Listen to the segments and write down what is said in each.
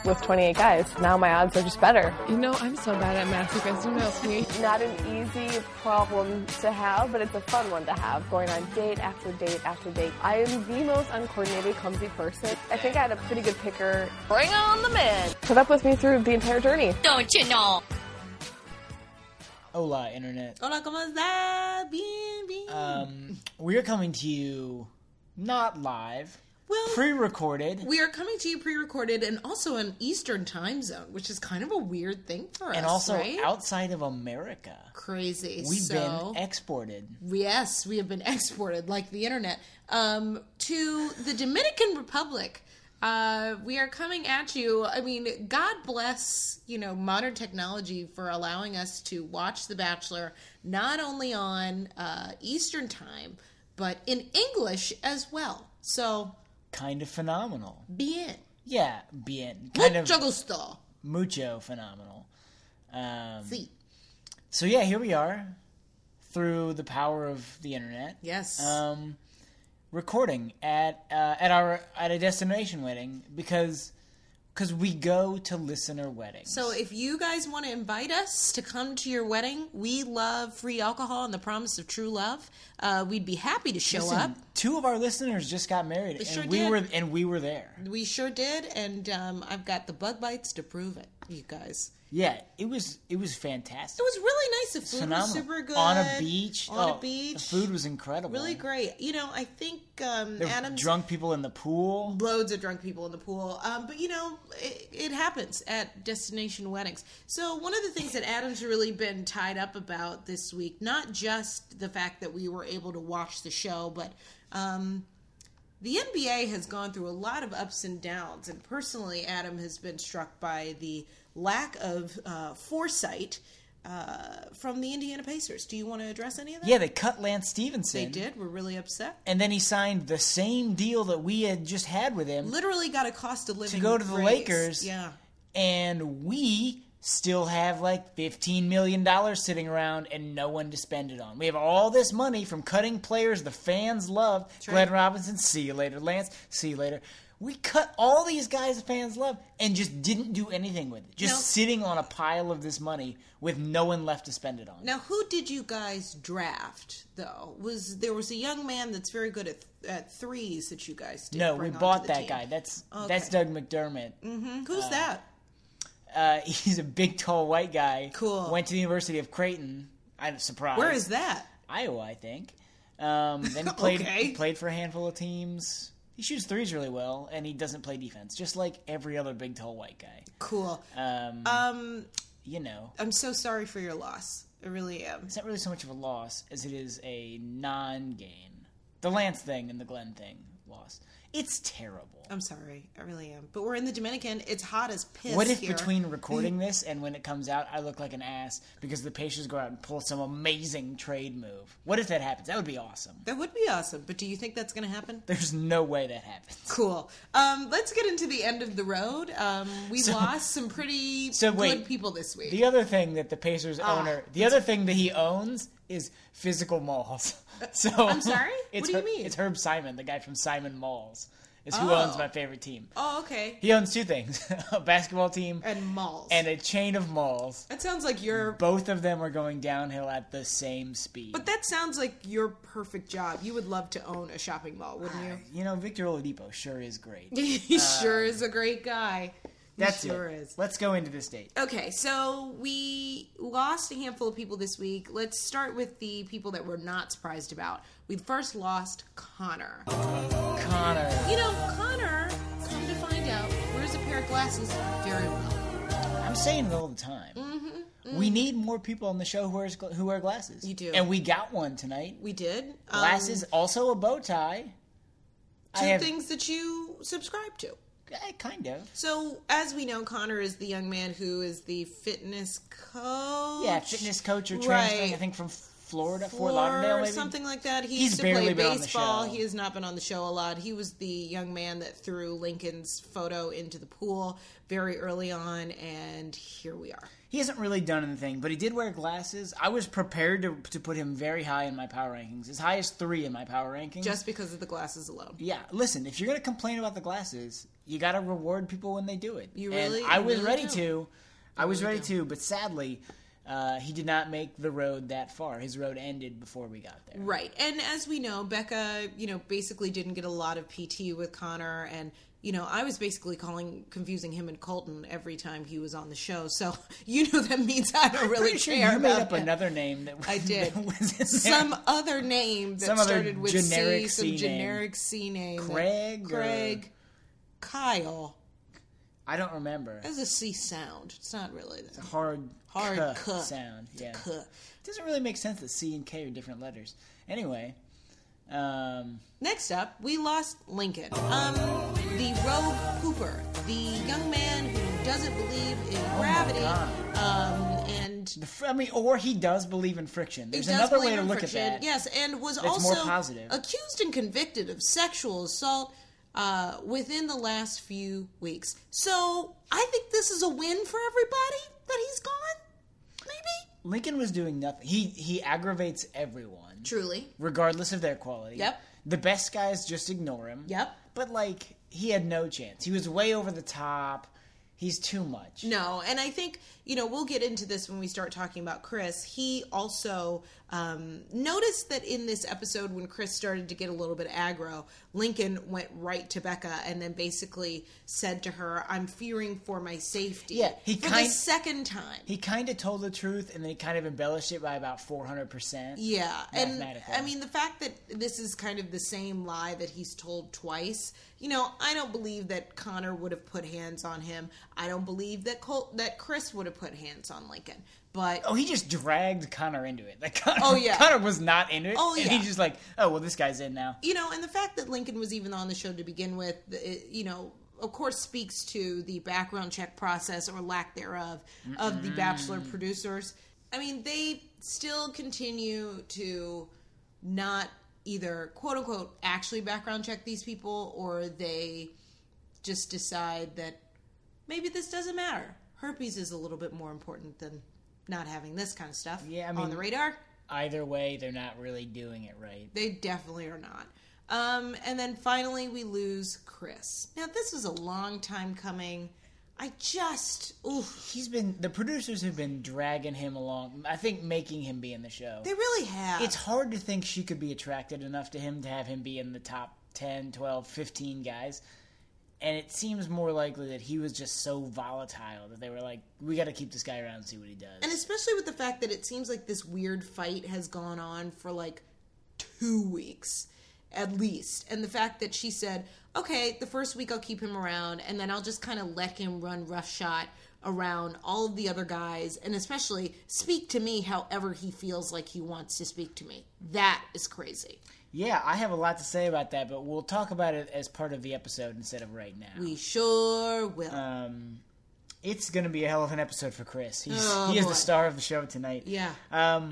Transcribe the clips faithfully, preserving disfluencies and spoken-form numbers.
with twenty-eight guys. Now my odds are just better. You know, I'm so bad at math. You guys don't help me. Not an easy problem to have, but it's a fun one to have, going on date after date after date. I am the most uncoordinated, clumsy person. I think I had a pretty good picker. Bring on the men. Put up with me through the entire journey. Don't you know? Hola, Internet. Hola, ¿cómo está? Bien, bien. Um, we're coming to you not live, well, pre-recorded. We are coming to you pre-recorded and also in Eastern time zone, which is kind of a weird thing for us, and also right? outside of America. Crazy. We've so, been exported. Yes, we have been exported like the Internet um, to the Dominican Republic. Uh, we are coming at you. I mean, God bless, you know, modern technology for allowing us to watch The Bachelor not only on uh, Eastern time, but in English as well. So, kind of phenomenal. Bien. Yeah, bien. Kind mucho of gusto. Mucho phenomenal. Um, sí. So yeah, here we are through the power of the Internet. Yes. Um. Recording at uh, at our at a destination wedding because because we go to listener weddings. So if you guys want to invite us to come to your wedding, we love free alcohol and the promise of true love. Uh, we'd be happy to show Listen, up. Two of our listeners just got married, They and sure we did. were and we were there. We sure did, and um, I've got the bug bites to prove it, you guys. Yeah, it was it was fantastic. It was really nice. The food Phenomenal. was super good. On a beach. On oh, a beach. The food was incredible. Really great. You know, I think um, There were Adam's... drunk people in the pool. Loads of drunk people in the pool. Um, but, you know, it, it happens at destination weddings. So one of the things that Adam's really been tied up about this week, not just the fact that we were able to watch the show, but... Um, the N B A has gone through a lot of ups and downs, and personally, Adam has been struck by the lack of uh, foresight uh, from the Indiana Pacers. Do you want to address any of that? Yeah, they cut Lance Stevenson. They did. We're really upset. And then he signed the same deal that we had just had with him. Literally got a cost of living to go to the raise. Lakers. Yeah. And we still have like fifteen million dollars sitting around and no one to spend it on. We have all this money from cutting players the fans love. That's right. Glenn Robinson, see you later. Lance, see you later. We cut all these guys the fans love and just didn't do anything with it. Just Now, sitting on a pile of this money with no one left to spend it on. Now, who did you guys draft, though? Was There was a young man that's very good at at threes that you guys did No, bring we onto bought the that team. guy. That's Okay. that's Doug McDermott. Mm-hmm. Who's Uh, that? Uh, he's a big, tall, white guy. Cool. Went to the University of Creighton. I'm surprised. Where is that? Iowa, I think. Um, then he played, Okay. he played for a handful of teams. He shoots threes really well, and he doesn't play defense, just like every other big, tall, white guy. Cool. Um, Um, you know, I'm so sorry for your loss. I really am. it's not really so much of a loss as it is a non-gain. The Lance thing and the Glenn thing loss. It's terrible. I'm sorry. I really am. But we're in the Dominican. It's hot as piss What if here. between recording this and when it comes out, I look like an ass because the Pacers go out and pull some amazing trade move? What if that happens? That would be awesome. That would be awesome. But do you think that's going to happen? There's no way that happens. Cool. Um, let's get into the end of the road. Um, we So- lost some pretty So good wait, people this week. The other thing that the Pacers Ah, owner, the other thing that he owns is physical malls. So I'm sorry? It's What do you Herb- mean? It's Herb Simon, the guy from Simon Malls, is who Oh. owns my favorite team. Oh, okay. He owns two things: a basketball team And malls. and a chain of malls. that sounds like your... Both of them are going downhill at the same speed. But that sounds like your perfect job. You would love to own a shopping mall, wouldn't you? You know, Victor Oladipo sure is great. He sure is a great guy. He That's sure it. is. Let's go into this date. Okay, so we lost a handful of people this week. Let's start with the people that we're not surprised about. We first lost Connor. Connor. You know, Connor, come to find out, wears a pair of glasses very well. I'm saying it all the time. Mm-hmm, mm-hmm. We need more people on the show who, wears, who wear glasses. You do. And we got one tonight. We did. Glasses, Um, also a bow tie. two I have, things that you subscribe to. eh, kind of. So, as we know, Connor is the young man who is the fitness coach. Yeah, fitness coach or transferring, Right. I think, from Florida, Fort Fort Lauderdale, maybe something like that. He He's used to barely play been on the baseball. show. He has not been on the show a lot. He was the young man that threw Lincoln's photo into the pool very early on, and here we are. He hasn't really done anything, but he did wear glasses. I was prepared to to put him very high in my power rankings, as high as three in my power rankings. Just because of the glasses alone. Yeah, listen, if you're going to complain about the glasses, you got to reward people when they do it. You and really- I you was really ready do. to. I was really ready do. to, but sadly, uh, he did not make the road that far. His road ended before we got there. Right. And as we know, Becca, you know, basically didn't get a lot of P T with Connor, and you know, I was basically calling, confusing him and Colton every time he was on the show. So, you know, that means I don't really Pretty sure care you made about up him. another name that I did. that was in there. Some other name that Some other started with generic C, some C name. generic C name. Craig or- Craig. Kyle. I don't remember. Has a C sound. It's not really that. Hard, Hard K K. sound. Yeah. K. It doesn't really make sense that C and K are different letters. Anyway, um, Next up, we lost Lincoln. Um, the rogue Cooper, the young man who doesn't believe in gravity, God. um, and the fr- I mean, or he does believe in friction. There's does another believe way to in look friction. at that. Yes, and was That's also more positive. accused and convicted of sexual assault uh, within the last few weeks. So I think this is a win for everybody that he's gone. Maybe. Lincoln was doing nothing. He he aggravates everyone, Truly. regardless of their quality. Yep. The best guys just ignore him. Yep. But like, he had no chance. He was way over the top. He's too much. No, and I think, you know, we'll get into this when we start talking about Chris. He also um, noticed that in this episode, when Chris started to get a little bit aggro, Lincoln went right to Becca and then basically said to her, I'm fearing for my safety. Yeah, he for kind- the second time. He kind of told the truth, and then he kind of embellished it by about four hundred percent. Yeah, and Mathematically. I mean, the fact that this is kind of the same lie that he's told twice, you know, I don't believe that Connor would have put hands on him. I don't believe that Col- that Chris would have put hands on Lincoln. But Oh, he just dragged Connor into it. Like, Connor, Oh, yeah. Connor was not into it. Oh, And yeah. he's just like, oh, well, this guy's in now. you know, and the fact that Lincoln was even on the show to begin with, it, you know, of course speaks to the background check process or lack thereof of the Bachelor producers. I mean, they still continue to not either quote unquote actually background check these people, or they just decide that maybe this doesn't matter. Herpes is a little bit more important than not having this kind of stuff Yeah, I on mean- the radar. Either way, they're not really doing it right. They definitely are not. Um, and then finally, we lose Chris. Now, this is a long time coming. I just, oof, He's been, the producers have been dragging him along. I think making him be in the show. they really have. It's hard to think she could be attracted enough to him to have him be in the top ten, twelve, fifteen guys. And it seems more likely that he was just so volatile that they were like, we got to keep this guy around and see what he does. And especially with the fact that it seems like this weird fight has gone on for like two weeks at least. And the fact that she said, okay, the first week I'll keep him around, and then I'll just kind of let him run roughshod around all of the other guys, and especially speak to me however he feels like he wants to speak to me. That is crazy. Yeah, I have a lot to say about that, but we'll talk about it as part of the episode instead of right now. We sure will. Um, it's going to be a hell of an episode for Chris. He's, Oh, he is boy. the star of the show tonight. Yeah. Um,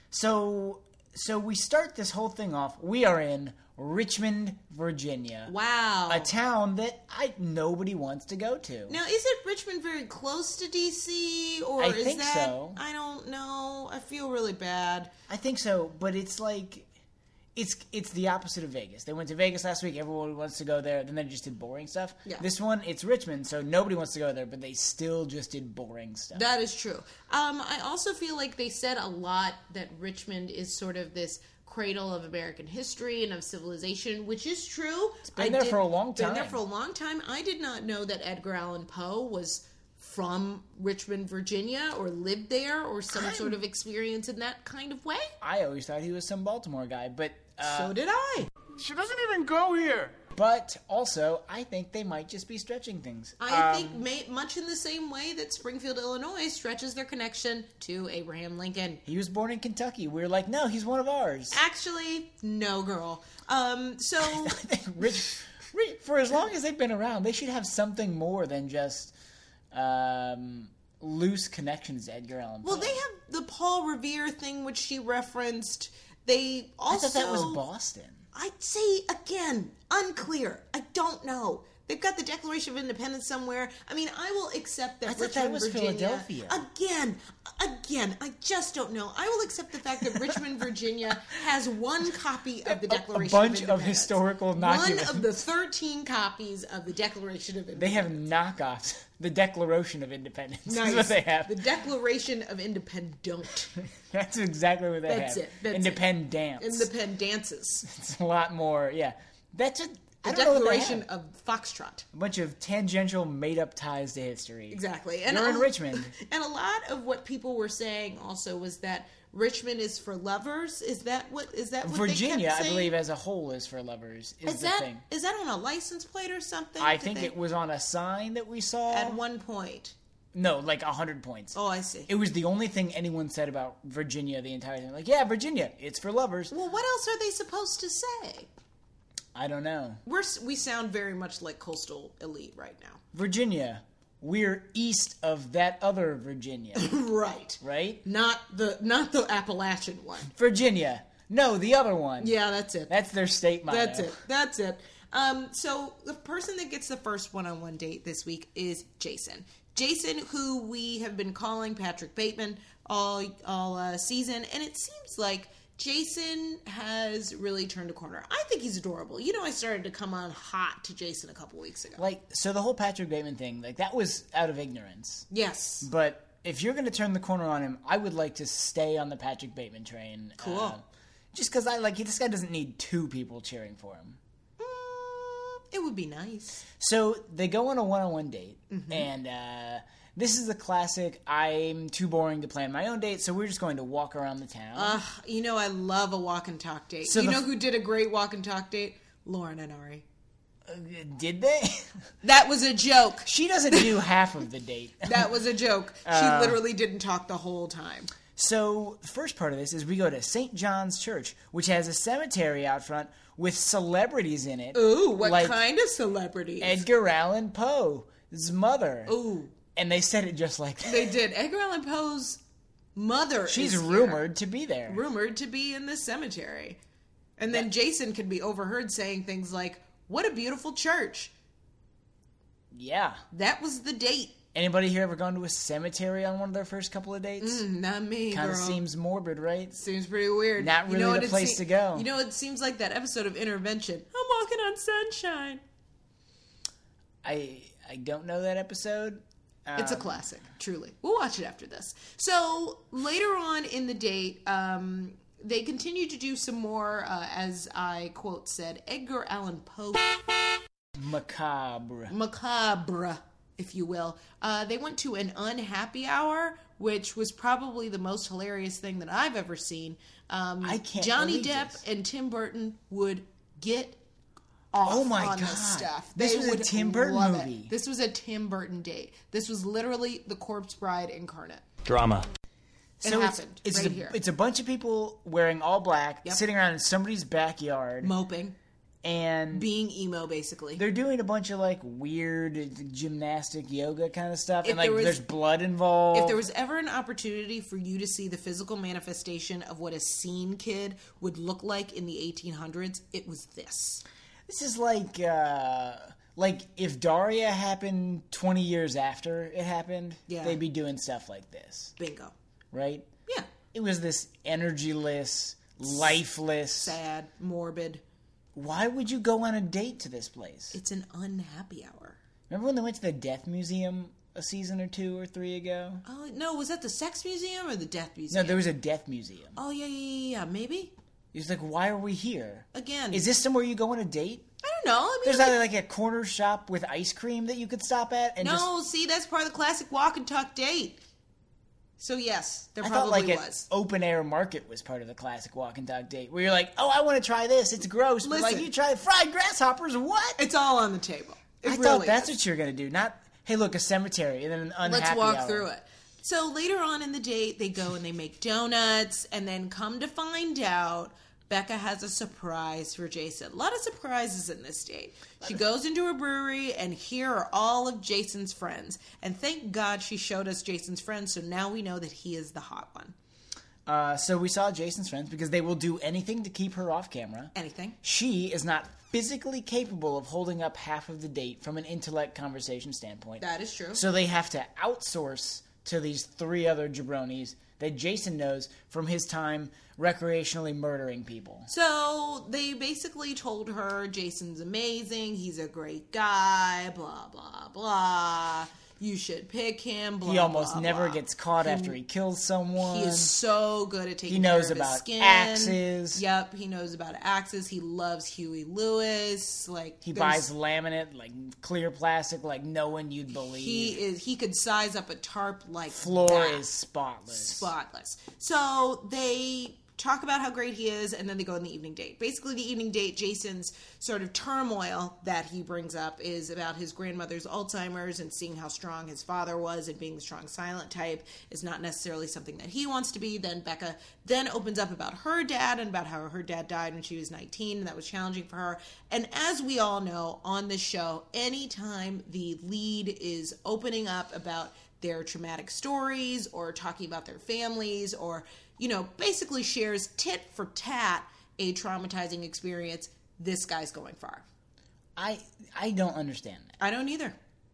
so, so we start this whole thing off. We are in Richmond, Virginia. Wow. A town that I nobody wants to go to. Now, is it Richmond very close to D C, or I is think that? so. I don't know. I feel really bad. I think so, but it's like it's it's the opposite of Vegas. They went to Vegas last week. Everyone wants to go there. Then they just did boring stuff. Yeah. This one, it's Richmond, so nobody wants to go there, but they still just did boring stuff. That is true. Um, I also feel like they said a lot that Richmond is sort of this cradle of American history and of civilization, which is true. It's been there for a long Been there time. for a long time. I did not know that Edgar Allan Poe was from Richmond, Virginia, or lived there, or some I'm- sort of experience in that kind of way. I always thought he was some Baltimore guy, but uh, So did I. She doesn't even go here. but also I think they might just be stretching things. I Um, think may, much in the same way that Springfield, Illinois stretches their connection to Abraham Lincoln. he was born in Kentucky. We were like, no, he's one of ours. Actually, no, girl. Um, so I think Rich, Rich, for as long as they've been around, they should have something more than just um, loose connections to Edgar Allan Poe. Well, they have the Paul Revere thing, which she referenced. They also... I thought that was Boston. I'd say, again, unclear. I don't know. They've got the Declaration of Independence somewhere. I mean, I will accept that I thought Richmond, that was Virginia... Philadelphia. Again, again, I just don't know. I will accept the fact that Richmond, Virginia has one copy of the Declaration a bunch of of Independence. historical One documents. of the thirteen copies of the Declaration of Independence. They have knockoffs. The Declaration of Independence Nice. is what they have. The Declaration of Independent. That's exactly what they That's have. it. That's Independence. it. Independences. It's a lot more, yeah. That's a... The I don't know what they Declaration have. of Foxtrot. A bunch of tangential, made-up ties to history. Exactly. And You're in a- Richmond. And a lot of what people were saying also was that Richmond is for lovers. Is that what? Is that what Virginia, they kept I saying? believe, as a whole is for lovers, is, Is the that thing. is that on a license plate or something? I Did think they- it was on a sign that we saw. at one point. No, like one hundred points. Oh, I see. It was the only thing anyone said about Virginia the entire time. Like, yeah, Virginia, it's for lovers. Well, what else are they supposed to say? I don't know. We're s- we sound very much like coastal elite right now. Virginia, we're east of that other Virginia, Right. right? Not the not the Appalachian one. Virginia, no, the other one. Yeah, that's it. That's their state motto. That's it. That's it. Um, so the person that gets the first one-on-one date this week is Jason. Jason, who we have been calling Patrick Bateman all all uh, season, and it seems like Jason has really turned a corner. I think he's adorable. You know, I started to come on hot to Jason a couple weeks ago. Like, so the whole Patrick Bateman thing, like, that was out of ignorance. Yes. But if you're going to turn the corner on him, I would like to stay on the Patrick Bateman train. Cool. Uh, just because I like this guy doesn't need two people cheering for him. Mm, it would be nice. So they go on a one-on-one date, Mm-hmm. and uh, this is the classic. I'm too boring to plan my own date, so we're just going to walk around the town. Ugh, you know, I love a walk and talk date. So you the know f- who did a great walk and talk date? Lauren and Ari. Did they? That was a joke. She doesn't do half of the date. That was a joke. She Uh, literally didn't talk the whole time. So the first part of this is we go to Saint John's Church, which has a cemetery out front with celebrities in it. Ooh, what like kind of celebrities? Edgar Allan Poe's mother. Ooh, And they said it just like that. they did. Edgar Allan Poe's mother She's is here. rumored to be there. rumored to be in the cemetery. And then Jason could be overheard saying things like, "What a beautiful church." Yeah. That was the date. Anybody here ever gone to a cemetery on one of their first couple of dates? Mm, not me, Kind of girl. seems morbid, right? Seems pretty weird. Not really what the it place to go. You know, it seems like that episode of Intervention. I'm walking on sunshine. I I don't know that episode. It's a Um, classic, truly. We'll watch it after this. So later on in the date, um, they continue to do some more, uh, as I quote said, Edgar Allan Poe Macabre. macabre, if you will. Uh, they went to an unhappy hour, which was probably the most hilarious thing that I've ever seen. Um, I can't Johnny believe Depp this. and Tim Burton would get off Oh my on this God. stuff. This They was a would Tim Burton love it. movie. This was a Tim Burton date. This was literally the Corpse Bride incarnate. Drama. It So it's, happened it's, right a, here. it's a bunch of people wearing all black, Yep. sitting around in somebody's backyard, Moping, and being emo, basically. they're doing a bunch of like weird gymnastic yoga kind of stuff, If and like there was- there's blood involved. If there was ever an opportunity for you to see the physical manifestation of what a scene kid would look like in the eighteen hundreds, it was this. This is like uh like if Daria happened twenty years after it happened, Yeah. they'd be doing stuff like this, Bingo. right? Yeah. It was this energyless, lifeless. Sad, morbid. Why would you go on a date to this place? It's an unhappy hour. Remember when they went to the Death Museum a season or two or three ago? Oh, no, was that the Sex Museum or the Death No, Museum? there was a Death Museum. Oh, yeah, yeah, yeah, yeah, maybe? It was like, why are we here? Again. Is this somewhere you go on a date? I don't know. I mean, There's like- either like a corner shop with ice cream that you could stop at and just... no, see, that's part of the classic walk and talk date. So, yes, there I probably thought like was. an open air market was part of the classic walk and talk date, where you're like, "Oh, I want to try this. It's gross." But like, Listen. you try fried grasshoppers. What? It's all on the table. It I really thought that's is. what you're gonna do. Not, hey, look, a cemetery and then an unhappy Let's walk hour. through it. So later on in the date, they go and they make donuts, and then come to find out, Becca has a surprise for Jason. A lot of surprises in this date. She goes into a brewery, and here are all of Jason's friends. And thank God she showed us Jason's friends, so now we know that he is the hot one. Uh, so we saw Jason's friends because they will do anything to keep her off camera. Anything. She is not physically capable of holding up half of the date from an intellect conversation standpoint. That is true. So they have to outsource to these three other jabronis that Jason knows from his time recreationally murdering people. So they basically told her Jason's amazing, he's a great guy, blah, blah, blah. You should pick him, blah, He almost blah, never blah. gets caught He- after he kills someone. He is so good at taking He knows care of about his skin. axes. Yep, he knows about axes. He loves Huey Lewis. Like He there's- buys laminate, like clear plastic, like no one you'd believe. He is. He could size up a tarp like Floor that. is spotless. spotless. So they talk about how great he is, and then they go on the evening date. Basically, the evening date, Jason's sort of turmoil that he brings up is about his grandmother's Alzheimer's and seeing how strong his father was, and being the strong silent type is not necessarily something that he wants to be. Then Becca then opens up about her dad and about how her dad died when she was nineteen, and that was challenging for her. And as we all know on this show, anytime the lead is opening up about their traumatic stories or talking about their families or, you know, basically shares tit for tat a traumatizing experience, this guy's going far. I I don't understand that. I don't either.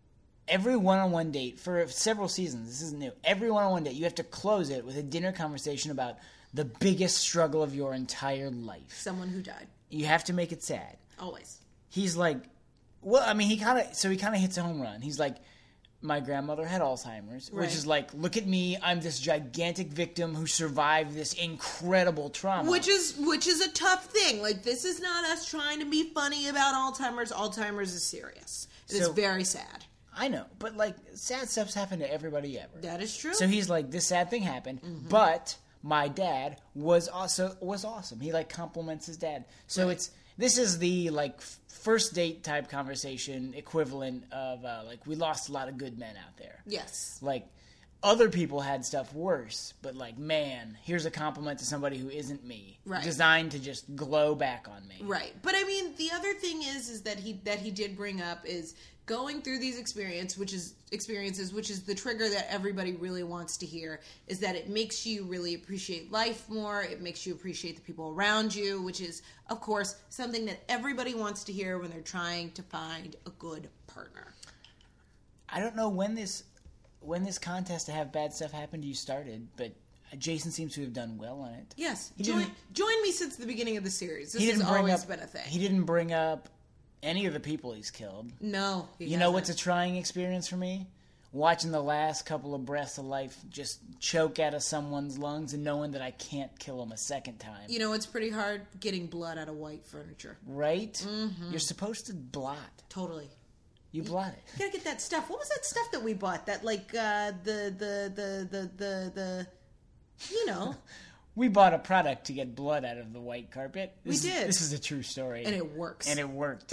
Every one-on-one date for several seasons, this isn't new. Every one-on-one date, you have to close it with a dinner conversation about the biggest struggle of your entire life. Someone who died. You have to make it sad. Always. He's like, well, I mean, he kind of, so he kind of hits a home run. He's like, my grandmother had Alzheimer's, Right. which is like, look at me, I'm this gigantic victim who survived this incredible trauma. Which is which is a tough thing. Like, this is not us trying to be funny about Alzheimer's. Alzheimer's is serious. It is So- very sad. I know, but like, sad stuff's happened to everybody ever. That is true. So he's like, this sad thing happened, Mm-hmm. but my dad was also was awesome. He like compliments his dad. So Right. it's this is the like f- first date type conversation equivalent of uh, like we lost a lot of good men out there. Yes. Like other people had stuff worse, but like man, here's a compliment to somebody who isn't me, Right. designed to just glow back on me. Right. But I mean, the other thing is is that he that he did bring up is going through these experience, which is experiences, which is the trigger that everybody really wants to hear, is that it makes you really appreciate life more. It makes you appreciate the people around you, which is, of course, something that everybody wants to hear when they're trying to find a good partner. I don't know when this when this contest to have bad stuff happen to you started, but Jason seems to have done well on it. Yes. He Join, didn't- join me since the beginning of the series. This He has didn't bring always up been a thing. He didn't bring up any of the people he's killed. no. he You know what's a hasn't. trying experience for me? Watching the last couple of breaths of life just choke out of someone's lungs and knowing that I can't kill him a second time. You know, it's pretty hard getting blood out of white furniture. Right? Mm-hmm. You're supposed to blot. Totally. You blot it. You gotta get that stuff. What was that stuff that we bought? That like uh, the the the the the the you know, We bought a product to get blood out of the white carpet. We This is- did. This is a true story. and it works. And it worked.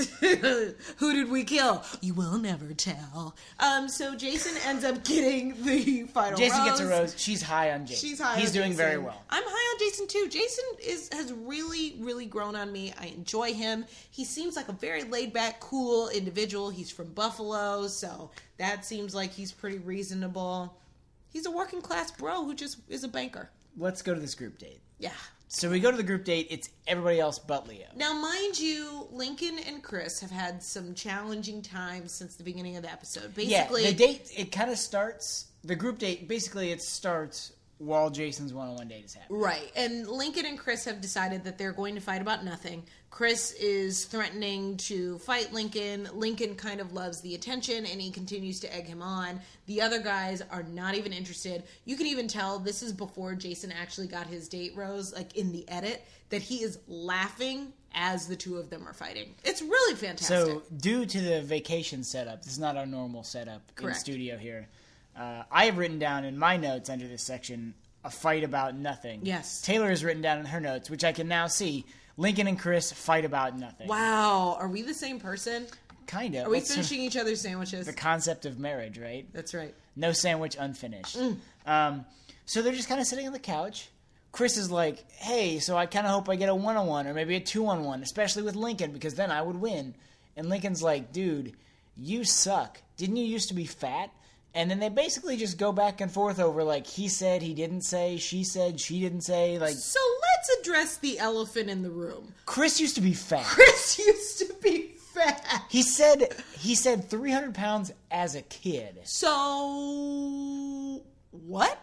Who did we kill? You will never tell. Um, so Jason ends up getting the final Jason rose. gets a rose. She's high on Jason. She's high He's on doing Jason. very well. I'm high on Jason too. Jason is has really, really grown on me. I enjoy him. He seems like a very laid back, cool individual. He's from Buffalo, so that seems like he's pretty reasonable. He's a working class bro who just is a banker. Let's go to this group date. Yeah. So we go to the group date. It's everybody else but Leo. Now, mind you, Lincoln and Chris have had some challenging times since the beginning of the episode. Basically, Yeah, the date, it kind of starts, the group date, basically it starts while Jason's one-on-one date is happening. right. And Lincoln and Chris have decided that they're going to fight about nothing. Chris is threatening to fight Lincoln. Lincoln kind of loves the attention, and he continues to egg him on. The other guys are not even interested. You can even tell this is before Jason actually got his date rose, like in the edit, that he is laughing as the two of them are fighting. It's really fantastic. So, due to the vacation setup, this is not our normal setup Correct. in studio here. Uh, I have written down in my notes under this section, a fight about nothing. Yes. Taylor has written down in her notes, which I can now see, Lincoln and Chris fight about nothing. Wow, are we the same person? Kind of. Are we That's sort of finishing each other's sandwiches? the concept of marriage, right? That's right. No sandwich unfinished. Mm. Um, so they're just kind of sitting on the couch Chris is like, hey, so I kind of hope I get a one-on-one or maybe a two-on-one, especially with Lincoln, because then I would win. And Lincoln's like, dude, you suck. Didn't you used to be fat? And then they basically just go back and forth over, like, he said, he didn't say, she said, she didn't say. Like, So let's address the elephant in the room. Chris used to be fat. Chris used to be fat. He said he said three hundred pounds as a kid. So, what?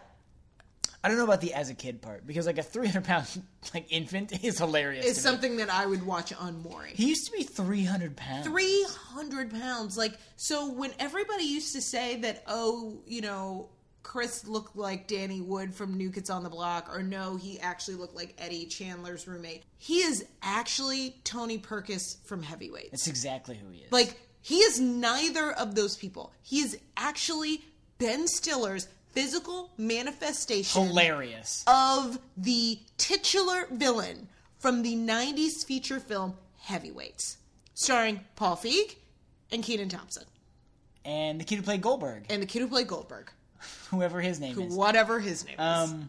I don't know about the as a kid part, because like a three hundred pound like infant is hilarious. It's to something me. that I would watch on Maury. He used to be three hundred pounds. three hundred pounds. Like, so when everybody used to say that, oh, you know, Chris looked like Danny Wood from New Kids on the Block, or no, he actually looked like Eddie Chandler's roommate. He is actually Tony Perkis from Heavyweights. That's exactly who he is. Like, he is neither of those people. He is actually Ben Stiller's physical manifestation hilarious of the titular villain from the nineties feature film Heavyweights, starring Paul Feig and Kenan Thompson. And the kid who played Goldberg. And the kid who played Goldberg. Whoever his name is. Whatever his name is. Um,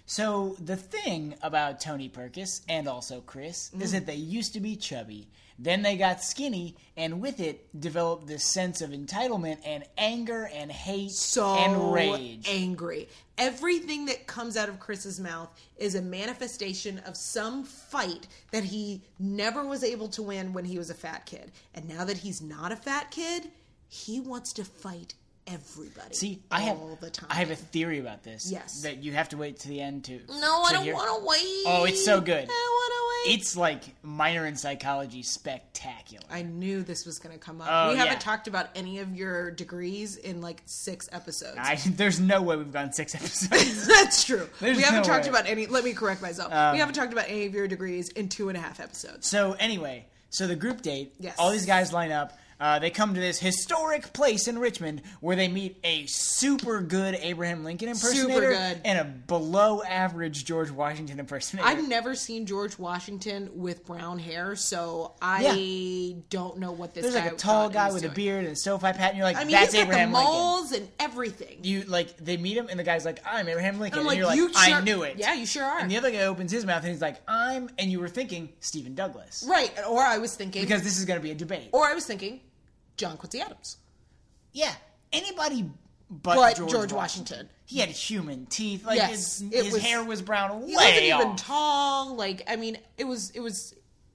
so the thing about Tony Perkis and also Chris mm. is that they used to be chubby. Then they got skinny, and with it developed this sense of entitlement and anger and hate so and rage. Angry. Everything that comes out of Chris's mouth is a manifestation of some fight that he never was able to win when he was a fat kid. And now that he's not a fat kid, he wants to fight everybody. See, I have all the time. I have a theory about this. Yes. That you have to wait to the end to. No, to I don't hear. want to wait. Oh, it's so good. I don't want to wait. It's like minor in psychology spectacular. I knew this was going to come up. Oh, we haven't yeah. talked about any of your degrees in like six episodes. I, there's no way we've gone six episodes. That's true. There's we haven't no talked way. about any. Let me correct myself. Um, we haven't talked about any of your degrees in two and a half episodes. So anyway, so the group date, Yes. all these guys line up. Uh, they come to this historic place in Richmond where they meet a super good Abraham Lincoln impersonator Super good. and a below average George Washington impersonator. I've never seen George Washington with brown hair, so I Yeah. don't know what this There's guy like a tall thought he guy was with doing. a beard and a SoFi hat, and you're like, I mean, that's he's got Abraham the Lincoln. moles and everything. You like they meet him, and the guy's like, I'm Abraham Lincoln. I'm And like, you're like, you I sure- knew it. Yeah, you sure are. And the other guy opens his mouth, and he's like, I'm, and you were thinking Stephen Douglas. Right, or I was thinking, Because this is going to be a debate. or I was thinking, John Quincy Adams. Yeah, anybody but, But George, George Washington. Washington. He had human teeth. Like Yes, his, it his was- hair was brown. He Way wasn't even off. tall. Like, I mean, it was, it was,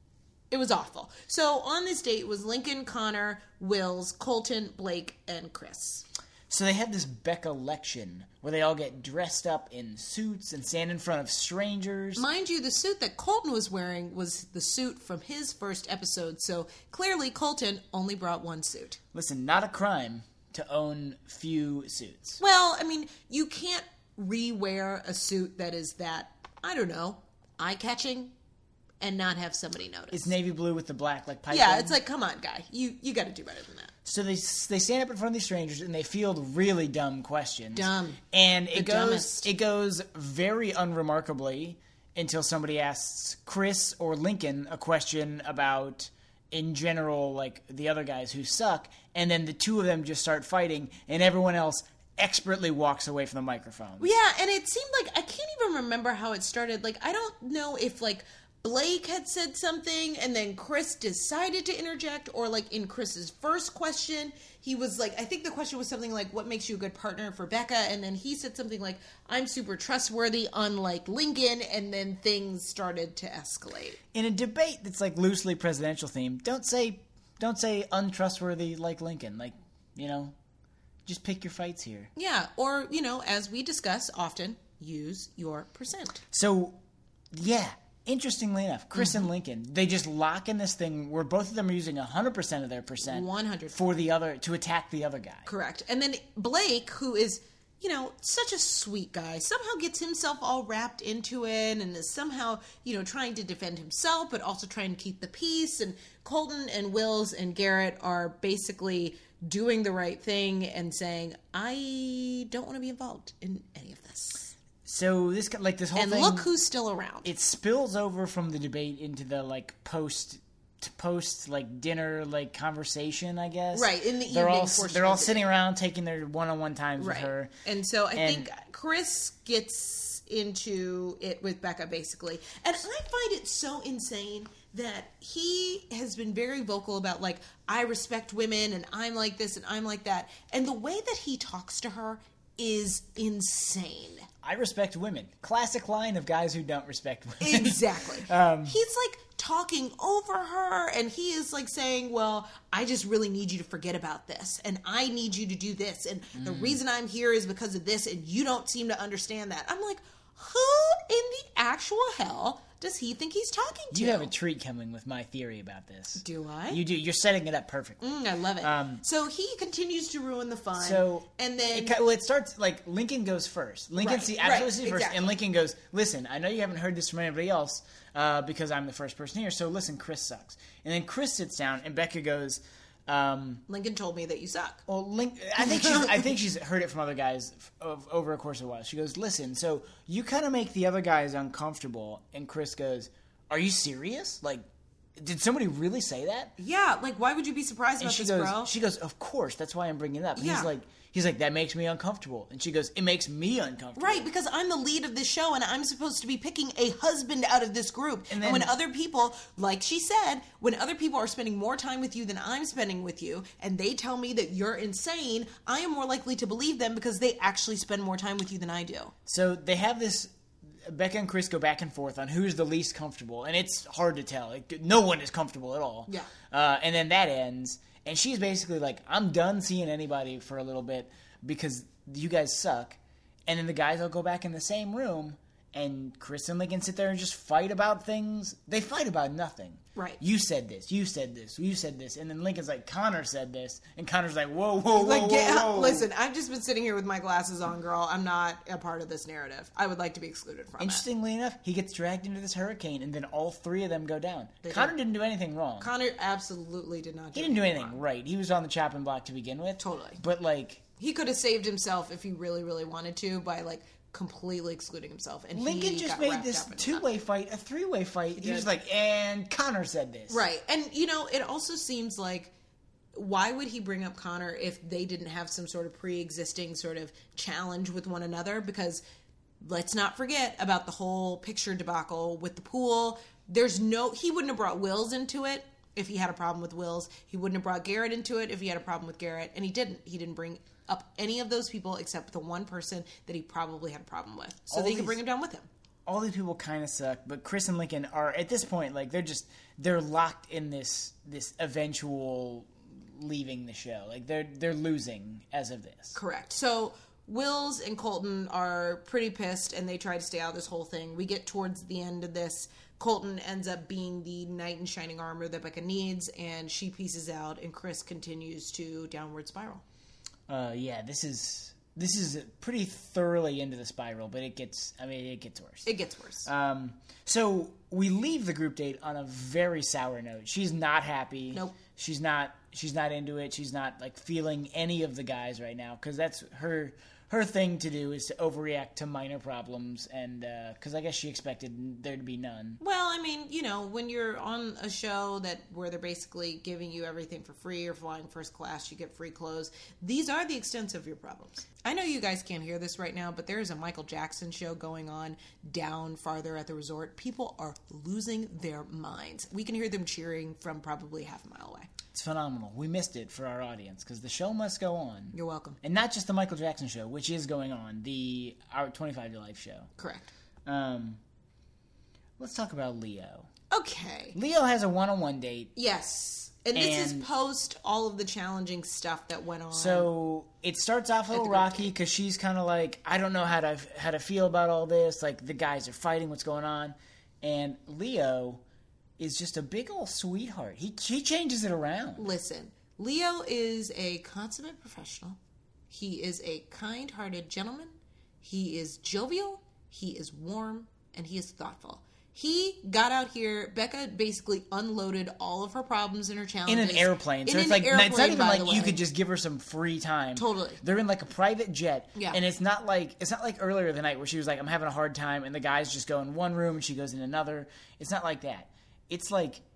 it was awful. So on this date was Lincoln, Connor, Wills, Colton, Blake, and Chris. So they have this Becca election where they all get dressed up in suits and stand in front of strangers. Mind you, the suit that Colton was wearing was the suit from his first episode. So clearly, Colton only brought one suit. Listen, not a crime to own few suits. Well, I mean, you can't re-wear a suit that is that, I don't know, eye-catching and not have somebody notice. It's navy blue with the black like piping. Yeah, it's like, come on, guy. You you got to do better than that. So they they stand up in front of these strangers and they field really dumb questions. Dumb. And The it goes dumbest. it goes very unremarkably until somebody asks Chris or Lincoln a question about in general like the other guys who suck, and then the two of them just start fighting and everyone else expertly walks away from the microphone. Yeah, and it seemed like, I can't even remember how it started. Like, I don't know if, like, Blake had said something and then Chris decided to interject, or like in Chris's first question, he was like, I think the question was something like, what makes you a good partner for Becca? And then he said something like, I'm super trustworthy, unlike Lincoln, and then things started to escalate. In a debate that's like loosely presidential themed, don't say don't say untrustworthy like Lincoln. Like, you know, just pick your fights here. Yeah, or, you know, as we discuss often, use your percent. So, yeah. Interestingly enough, Chris Mm-hmm. and Lincoln, they just lock in this thing where both of them are using one hundred percent of their percent one hundred for the other, to attack the other guy. Correct. And then Blake, who is, you know, such a sweet guy, somehow gets himself all wrapped into it and is somehow, you know, trying to defend himself, but also trying to keep the peace. And Colton and Wills and Garrett are basically doing the right thing and saying, I don't want to be involved in any of this. So this, like this whole And thing, look who's still around. it spills over from the debate into the like post, to post like dinner like conversation, I guess. Right, in the they're evening all portion they're all of the sitting day. around taking their one-on-one times Right. with her. And so I And- think Chris gets into it with Becca, basically. And I find it so insane that he has been very vocal about, like, I respect women and I'm like this and I'm like that. And the way that he talks to her is insane. I respect women. Classic line of guys who don't respect women. Exactly. um, He's like talking over her, and he is like saying, well, I just really need you to forget about this, and I need you to do this, and mm. the reason I'm here is because of this, and you don't seem to understand that. I'm like, who in the actual hell does he think he's talking to? You have a treat coming with my theory about this. Do I? You do. You're setting it up perfectly. Mm, I love it. Um, so he continues to ruin the fun. So and then it, well, it starts like Lincoln goes first. Lincoln right, see absolutely right, see first, exactly. and Lincoln goes, "Listen, I know you haven't heard this from anybody else uh, because I'm the first person here. So listen, Chris sucks." And then Chris sits down, and Becca goes. Um, Lincoln told me that you suck. Well, Link, I think she's. I think she's heard it from other guys of, over a course of a while. She goes, "Listen, so you kind of make the other guys uncomfortable," and Chris goes, "Are you serious? Like, did somebody really say that?" Yeah, like why would you be surprised And about she this, goes, bro? She goes, "Of course, that's why I'm bringing it up." And Yeah. he's like, he's like, "That makes me uncomfortable," and she goes, "It makes me uncomfortable." Right, because I'm the lead of this show, and I'm supposed to be picking a husband out of this group. And And, then- when other people, like she said, when other people are spending more time with you than I'm spending with you, and they tell me that you're insane, I am more likely to believe them because they actually spend more time with you than I do. So they have this. Becca and Chris go back and forth on who's the least comfortable, and it's hard to tell. Like, no one is comfortable at all. Yeah. Uh, and then that ends, and she's basically like, "I'm done seeing anybody for a little bit because you guys suck." And then the guys all go back in the same room, and Chris and Lincoln sit there and just fight about things. They fight about nothing. Right. You said this. You said this. You said this. And then Lincoln's like, "Connor said this," and Connor's like, "Whoa, whoa, whoa, Like, whoa, get, whoa." listen, I've just been sitting here with my glasses on, girl. I'm not a part of this narrative. I would like to be excluded from it. Interestingly enough, he gets dragged into this hurricane, and then all three of them go down. They Connor do. didn't do anything wrong. Connor absolutely did not do He didn't do anything anything wrong. right. He was on the chopping block to begin with. Totally. But, like, He could have saved himself if he really, really wanted to by, like, completely excluding himself. And Lincoln he just got made wrapped this up in two-way fight a three-way fight. He, did. was like, and Connor said this. Right. And, you know, it also seems like, why would he bring up Connor if they didn't have some sort of pre-existing sort of challenge with one another? Because let's not forget about the whole picture debacle with the pool. There's no, he wouldn't have brought Wills into it if he had a problem with Wills. He wouldn't have brought Garrett into it if he had a problem with Garrett. And he didn't. He didn't bring up any of those people except the one person that he probably had a problem with. So All they these- could bring him down with him. All these people kind of suck, but Chris and Lincoln are, at this point, like, they're just, they're locked in this this eventual leaving the show. Like, they're they're losing as of this. Correct. So Wills and Colton are pretty pissed, and they try to stay out of this whole thing. We get towards the end of this. Colton ends up being the knight in shining armor that Becca needs, and she pieces out, and Chris continues to downward spiral. Uh, yeah, this is this is pretty thoroughly into the spiral, but it gets, I mean, it gets worse. It gets worse. Um, so we leave the group date on a very sour note. She's not happy. Nope. She's not. She's not into it. She's not like feeling any of the guys right now because that's her. Her thing to do is to overreact to minor problems, and because uh, I guess she expected there to be none. Well, I mean, you know, when you're on a show that where they're basically giving you everything for free or flying first class, you get free clothes. These are the extent of your problems. I know you guys can't hear this right now, but there is a Michael Jackson show going on down farther at the resort. People are losing their minds. We can hear them cheering from probably half a mile away. It's phenomenal. We missed it for our audience because the show must go on. You're welcome. And not just the Michael Jackson show, which is going on, the Our twenty-five to Life show. Correct. Um, let's talk about Leo. Okay. Leo has a one-on-one date. Yes. And this And- is post all of the challenging stuff that went on. So it starts off a little the group rocky date. because she's kind of like, I don't know how to how to feel about all this. Like the guys are fighting, what's going on, and Leo is just a big old sweetheart. He he changes it around. Listen, Leo is a consummate professional. He is a kind-hearted gentleman. He is jovial. He is warm, and he is thoughtful. He got out here. Becca basically unloaded all of her problems and her In challenges an airplane, so in it's an like airplane, it's not even by like the you way. could just give her some free time. Totally. They're in like a private jet, Yeah. and it's not like it's not like earlier the night where she was like, I'm having a hard time, and the guys just go in one room and she goes in another. It's not like that. It's like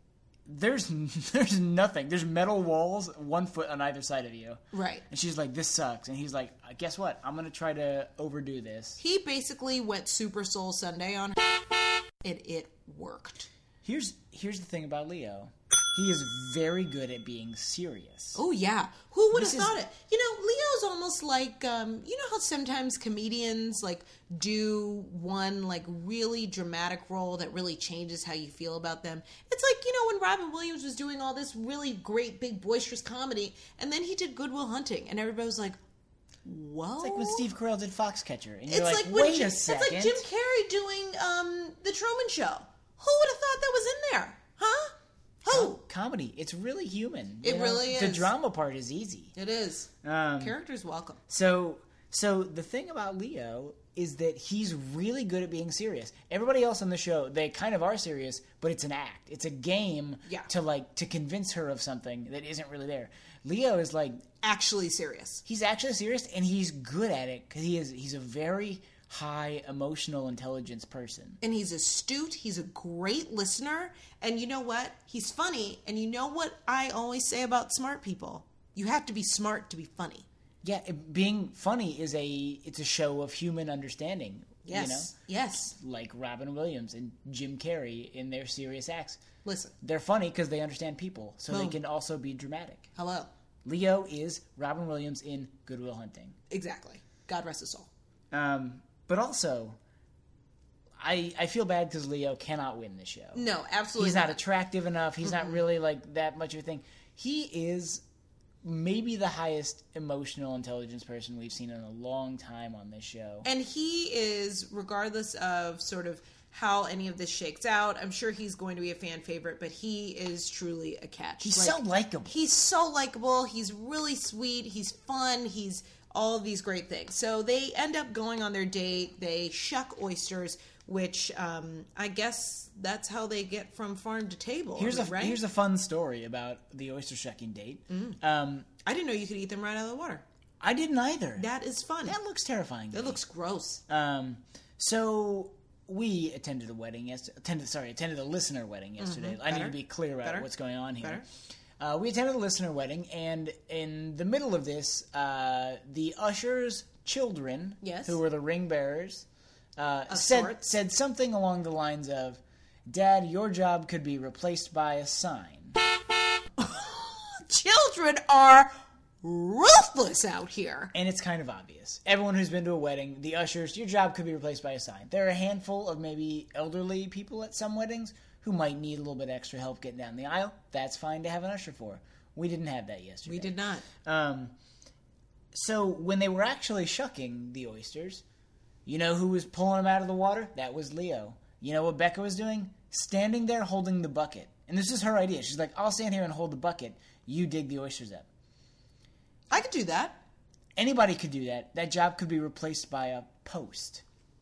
there's there's nothing. There's metal walls, one foot on either side of you. Right. And she's like, this sucks. And he's like, guess what? I'm going to try to overdo this. He basically went Super Soul Sunday on and it worked. Here's here's the thing about Leo. He is very good at being serious. Oh, yeah. Who would have This thought is- it? You know, Leo's almost like, um, you know how sometimes comedians, like, do one, like, really dramatic role that really changes how you feel about them? It's like, you know, when Robin Williams was doing all this really great, big, boisterous comedy, and then he did Good Will Hunting, and everybody was like, whoa. It's like when Steve Carell did Foxcatcher. And you're It's like, like, when wait Jim, a second. It's like Jim Carrey doing um, The Truman Show. Who would have thought that was in there? Huh? Who? Com- comedy. It's really human. It you know? really The is. drama part is easy. It is. Um, Characters welcome. So, so the thing about Leo is that he's really good at being serious. Everybody else on the show, they kind of are serious, but it's an act. It's a game Yeah. to like to convince her of something that isn't really there. Leo is like Actually serious. he's actually serious, and he's good at it because he is he's a very high emotional intelligence person. And he's astute. He's a great listener. And you know what? He's funny. And you know what I always say about smart people? You have to be smart to be funny. Yeah, it, being funny is a it's a show of human understanding. Yes. You know? Yes. Like Robin Williams and Jim Carrey in their serious acts. Listen. They're funny because they understand people, so they Boom. can also be dramatic. Hello. Leo is Robin Williams in Good Will Hunting. Exactly. God rest his soul. Um, but also, I I feel bad because Leo cannot win this show. No, absolutely He's not attractive enough. He's not really like that much of a thing. He is maybe the highest emotional intelligence person we've seen in a long time on this show. And he is, regardless of sort of how any of this shakes out, I'm sure he's going to be a fan favorite, but he is truly a catch. He's Like, so likable. He's so likable. He's really sweet. He's fun. He's all of these great things. So they end up going on their date. They shuck oysters, which um, I guess that's how they get from farm to table. Here's a right? here's a fun story about the oyster shucking date. Um, I didn't know you could eat them right out of the water. I didn't either. That is fun. That looks terrifying. to That me. looks gross. Um, so we attended a wedding yesterday. Attended, sorry, attended a listener wedding yesterday. I need Better. to be clear about Better. what's going on here. Better. Uh, we attended a listener wedding, and in the middle of this, uh, the usher's children, Yes. who were the ring bearers, uh, Of said sorts. said something along the lines of, "Dad, your job could be replaced by a sign." Children are ruthless out here. And it's kind of obvious. Everyone who's been to a wedding, the ushers, your job could be replaced by a sign. There are a handful of maybe elderly people at some weddings who might need a little bit extra help getting down the aisle. That's fine to have an usher for. We didn't have that yesterday. We did not. Um, so when they were actually shucking the oysters, you know who was pulling them out of the water? That was Leo. You know what Becca was doing? Standing there holding the bucket. And this is her idea. She's like, I'll stand here and hold the bucket. You dig the oysters up. I could do that. Anybody could do that. That job could be replaced by a post.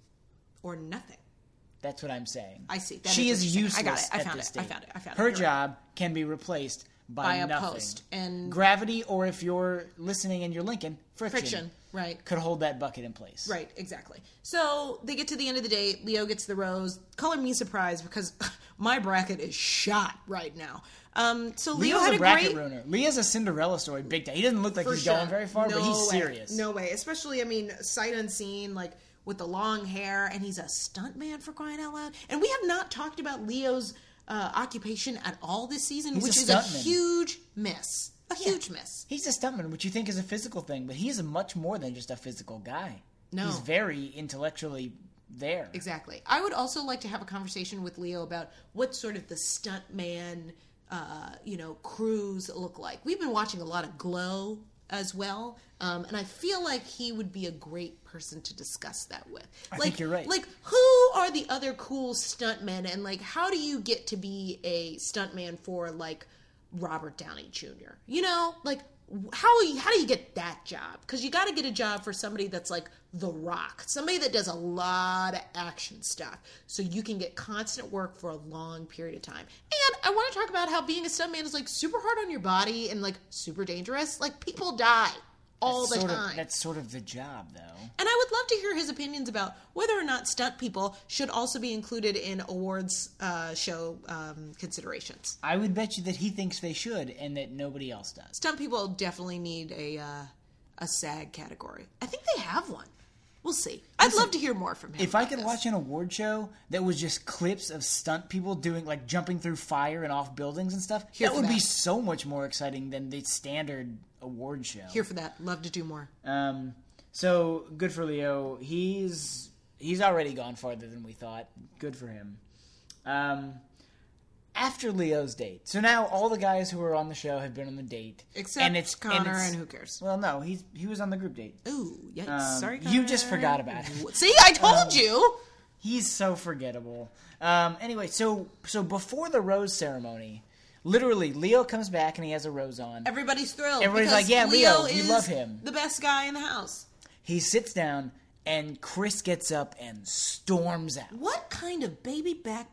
Or nothing. That's what I'm saying. I see. That She is is interesting. I useless got it. I at found this it. I stage. found it. I found it. Her You're right. job can be replaced by, By a nothing. post. And Gravity, or if you're listening and you're Lincoln, friction, friction. Right. could hold that bucket in place. Right, exactly. So they get to the end of the date. Leo gets the rose. Color me surprised because my bracket is shot right now. Um, so Leo Leo's had a a bracket great. ruiner. Leo's a Cinderella story, big time. He doesn't look like For he's sure. going very far, no but he's way. serious. No way. Especially, I mean, sight unseen, like with the long hair, and he's a stuntman for crying out loud. And we have not talked about Leo's uh, occupation at all this season, He's a which is a stuntman. huge miss. A huge miss. He's a stuntman, which you think is a physical thing, but he's much more than just a physical guy. No. He's very intellectually there. Exactly. I would also like to have a conversation with Leo about what sort of the stuntman, uh, you know, crews look like. We've been watching a lot of Glow as well, um, and I feel like he would be a great person to discuss that with. I like, think you're right. Like, who are the other cool stuntmen, and like, how do you get to be a stuntman for like Robert Downey Junior? You know, like. How how do you get that job? Because you got to get a job for somebody that's like The Rock, somebody that does a lot of action stuff, so you can get constant work for a long period of time. And I want to talk about how being a stuntman is like super hard on your body and like super dangerous. Like people die all That's the sort of- time. that's sort of the job, though. And I would love to hear his opinions about whether or not stunt people should also be included in awards uh, show um, considerations. I would bet you that he thinks they should, and that nobody else does. Stunt people definitely need a uh, a SAG category. I think they have one. We'll see. I'd Listen, love to hear more from him. If I about could this. watch an award show that was just clips of stunt people doing, like, jumping through fire and off buildings and stuff, Here that for would be that. so much more exciting than the standard award show. Here for that. Love to do more. Um, so good for Leo. He's he's already gone farther than we thought. Good for him. Um, after Leo's date, so now all the guys who were on the show have been on the date, Except and it's Connor, and, it's- who cares? Well, no, he's he was on the group date. Ooh, yikes. Um, Sorry, you Connor. just forgot about it. See, I told you. He's so forgettable. Um, anyway, so so before the rose ceremony, literally Leo comes back and he has a rose on. Everybody's thrilled. Everybody's because like, yeah, Leo Leo, we is love him. the best guy in the house. He sits down and Chris gets up and storms out. What kind of baby back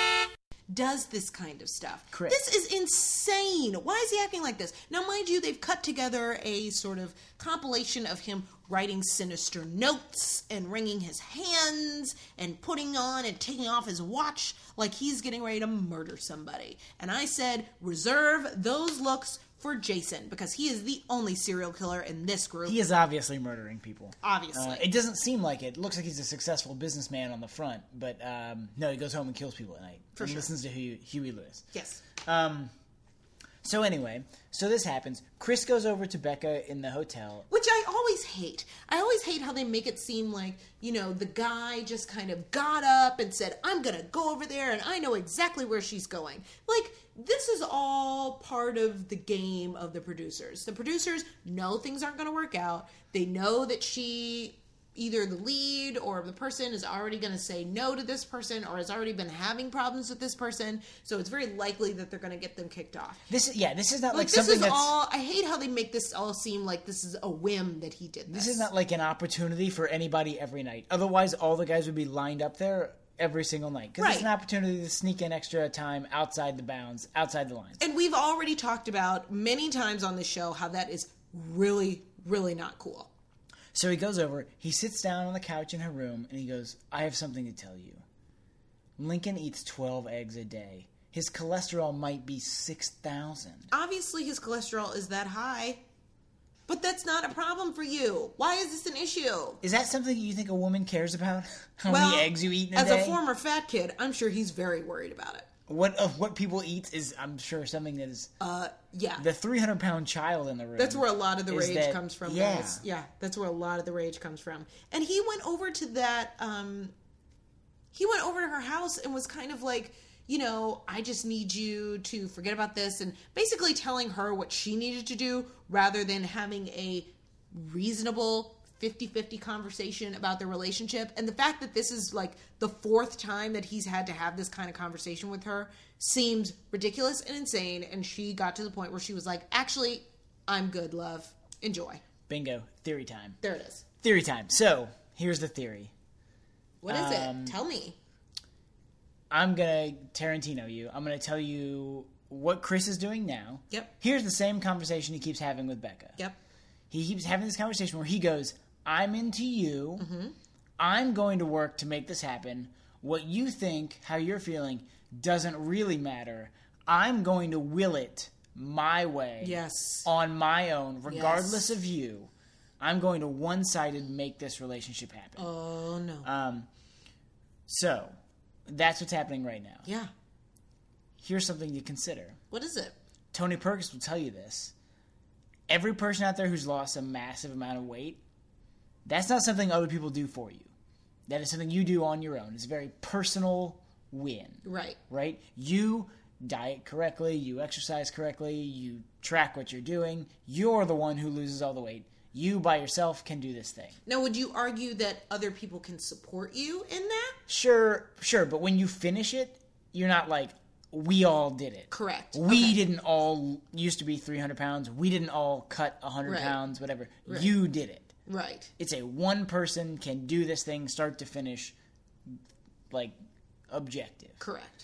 does this kind of stuff? Chris. This is insane. Why is he acting like this? Now, mind you, they've cut together a sort of compilation of him writing sinister notes and wringing his hands and putting on and taking off his watch like he's getting ready to murder somebody. And I said, reserve those looks for Jason, because he is the only serial killer in this group. He is obviously murdering people. Obviously. Uh, it doesn't seem like it. It looks like he's a successful businessman on the front, but um, no, he goes home and kills people at night. For and sure. listens to Huey, Huey Lewis. Yes. Um, so anyway, so this happens. Chris goes over to Becca in the hotel. Which I always hate. I always hate how they make it seem like, you know, the guy just kind of got up and said, I'm going to go over there and I know exactly where she's going. Like, this is all part of the game of the producers. The producers know things aren't going to work out. They know that she, either the lead or the person, is already going to say no to this person or has already been having problems with this person. So it's very likely that they're going to get them kicked off. This is yeah. This is not Like, like, this something is that's. all, I hate how they make this all seem like this is a whim that he did this. This is not like an opportunity for anybody every night. Otherwise, all the guys would be lined up there every single night. Because it's Right. an opportunity to sneak in extra time outside the bounds, outside the lines. And we've already talked about many times on the show how that is really, really not cool. So he goes over, he sits down on the couch in her room, and he goes, I have something to tell you. Lincoln eats twelve eggs a day. His cholesterol might be six thousand. Obviously, his cholesterol is that high, but that's not a problem for you. Why is this an issue? Is that something you think a woman cares about? How well, many eggs you eat in a as day? a former fat kid, I'm sure he's very worried about it. What of what people eat is, I'm sure, something that is Uh, yeah. the three hundred pound child in the room. That's where a lot of the is rage that- comes from, yeah. guys. Yeah, that's where a lot of the rage comes from. And he went over to that, um, he went over to her house and was kind of like, you know, I just need you to forget about this, and basically telling her what she needed to do rather than having a reasonable fifty-fifty conversation about their relationship. And the fact that this is like the fourth time that he's had to have this kind of conversation with her seemed ridiculous and insane. And she got to the point where she was like, actually, I'm good, love. Enjoy. Bingo. Theory time. There it is. Theory time. So, here's the theory. What is Um, it? Tell me. I'm going to Tarantino you. I'm going to tell you what Chris is doing now. Yep. Here's the same conversation he keeps having with Becca. Yep. He keeps having this conversation where he goes, I'm into you. Mm-hmm. I'm going to work to make this happen. What you think, how you're feeling, doesn't really matter. I'm going to will it my way. Yes. On my own, regardless Yes. of you. I'm going to one-sided make this relationship happen. Oh, no. Um, so, that's what's happening right now. yeah. Here's something to consider. What is it? Tony Perkins will tell you this. Every person out there who's lost a massive amount of weight, that's not something other people do for you. That is something you do on your own. It's a very personal win. Right. Right? You diet correctly, you exercise correctly, you track what you're doing. You're the one who loses all the weight. You by yourself can do this thing. Now, would you argue that other people can support you in that? Sure, sure, but when you finish it, you're not like, we all did it. Correct. We Okay. didn't all used to be three hundred pounds. We didn't all cut one hundred Right. pounds, whatever. Right. You did it. Right. It's a one person can do this thing start to finish, like, objective. Correct.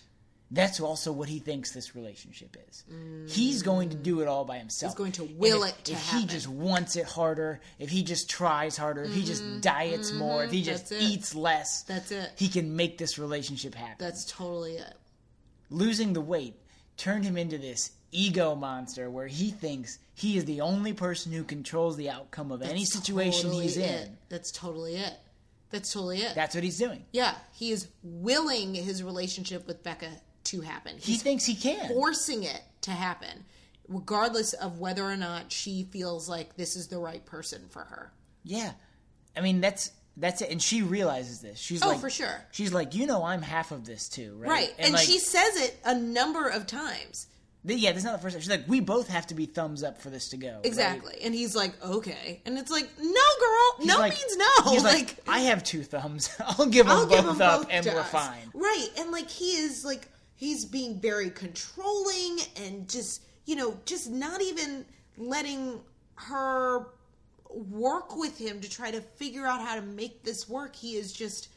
that's also what he thinks this relationship is. Mm. He's going to do it all by himself. He's going to will if, it to If happen. he just wants it harder, if he just tries harder, mm-hmm. if he just diets mm-hmm. more, if he just eats less, that's it. He can make this relationship happen. That's totally it. Losing the weight turned him into this ego monster where he thinks he is the only person who controls the outcome of that's any situation totally he's it. in. That's totally it. That's totally it. That's what he's doing. Yeah, he is willing his relationship with Becca to happen. He's he thinks he can. Forcing it to happen, regardless of whether or not she feels like this is the right person for her. Yeah. I mean, that's that's it. And she realizes this. She's oh, like, for sure. She's like, you know, I'm half of this too, right? Right. And, and like, she says it a number of times. Yeah, this is not the first time. She's like, we both have to be thumbs up for this to go. Exactly. Right? And he's like, okay. And it's like, no, girl. He's no like, means no. He's like, like, I have two thumbs. I'll give them I'll both give them up both and to we're us. fine. Right. And like, he is like, he's being very controlling and just, you know, just not even letting her work with him to try to figure out how to make this work. He is just...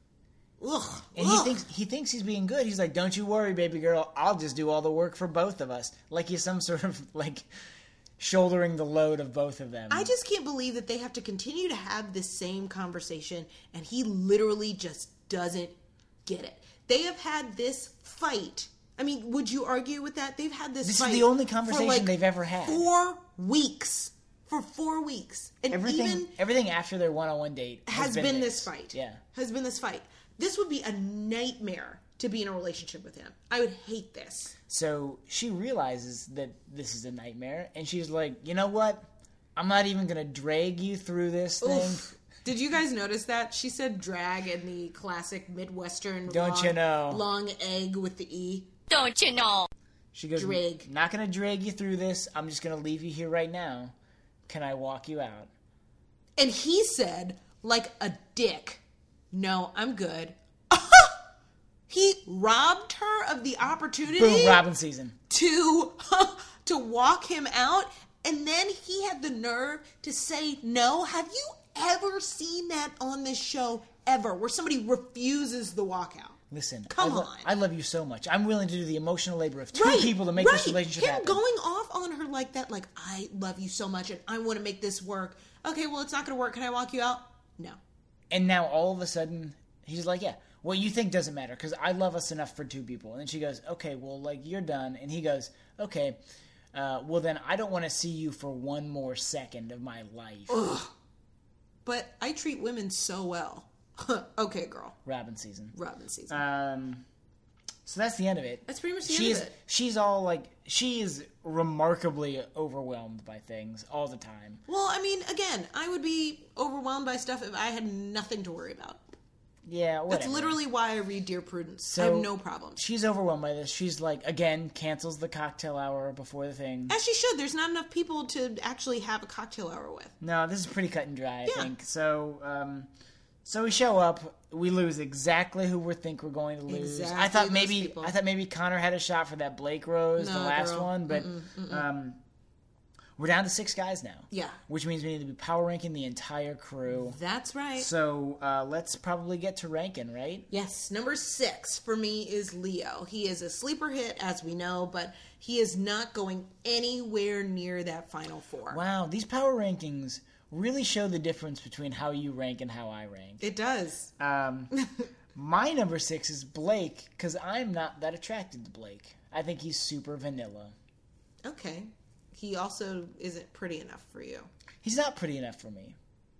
Ugh, and ugh. he thinks he thinks he's being good. He's like, "Don't you worry, baby girl. I'll just do all the work for both of us." Like he's some sort of like shouldering the load of both of them. I just can't believe that they have to continue to have this same conversation, and he literally just doesn't get it. They have had this fight. I mean, would you argue with that? They've had this. This fight is the only for conversation like they've ever had. Four weeks. For four weeks, and everything even everything after their one-on-one date has, has been, been this. this fight. Yeah, has been this fight. This would be a nightmare to be in a relationship with him. I would hate this. So she realizes that this is a nightmare, and she's like, you know what? I'm not even going to drag you through this thing. Oof. Did you guys notice that? She said drag in the classic Midwestern Don't long, you know? long egg with the E. Don't you know? She goes, drag. Not going to drag you through this. I'm just going to leave you here right now. Can I walk you out? And he said, like a dick, no, I'm good. He robbed her of the opportunity. Boom, Robin season. To, to walk him out. And then he had the nerve to say no. Have you ever seen that on this show ever? Where somebody refuses the walkout? Listen, Come I lo- on. I love you so much. I'm willing to do the emotional labor of two right, people to make right. this relationship Him happen. going off on her like that, like, I love you so much and I want to make this work. Okay, well, it's not going to work. Can I walk you out? No. And now all of a sudden, he's like, yeah, what you think doesn't matter because I love us enough for two people. And then she goes, okay, well, like, you're done. And he goes, okay, uh, well, then I don't want to see you for one more second of my life. Ugh. But I treat women so well. Okay, girl. Robin season. Robin season. Um, so that's the end of it. That's pretty much the she's, end of it. She's all like, she is remarkably overwhelmed by things all the time. Well, I mean, again, I would be overwhelmed by stuff if I had nothing to worry about. Yeah, whatever. That's literally why I read Dear Prudence. So I have no problem. She's overwhelmed by this. She's like, again, cancels the cocktail hour before the thing. As she should. There's not enough people to actually have a cocktail hour with. No, this is pretty cut and dry, I Yeah. think. So, um, so we show up. We lose exactly who we think we're going to lose. Exactly I thought those maybe people. I thought maybe Connor had a shot for that Blake Rose, the No, last girl. one, but Mm-mm, mm-mm. um, we're down to six guys now. Yeah. Which means we need to be power ranking the entire crew. That's right. So uh, let's probably get to ranking, right? Yes, number six for me is Leo. He is a sleeper hit, as we know, but he is not going anywhere near that final four. Wow, these power rankings really show the difference between how you rank and how I rank. It does. Um, my number six is Blake, because I'm not that attracted to Blake. I think he's super vanilla. Okay. He also isn't pretty enough for you. He's not pretty enough for me.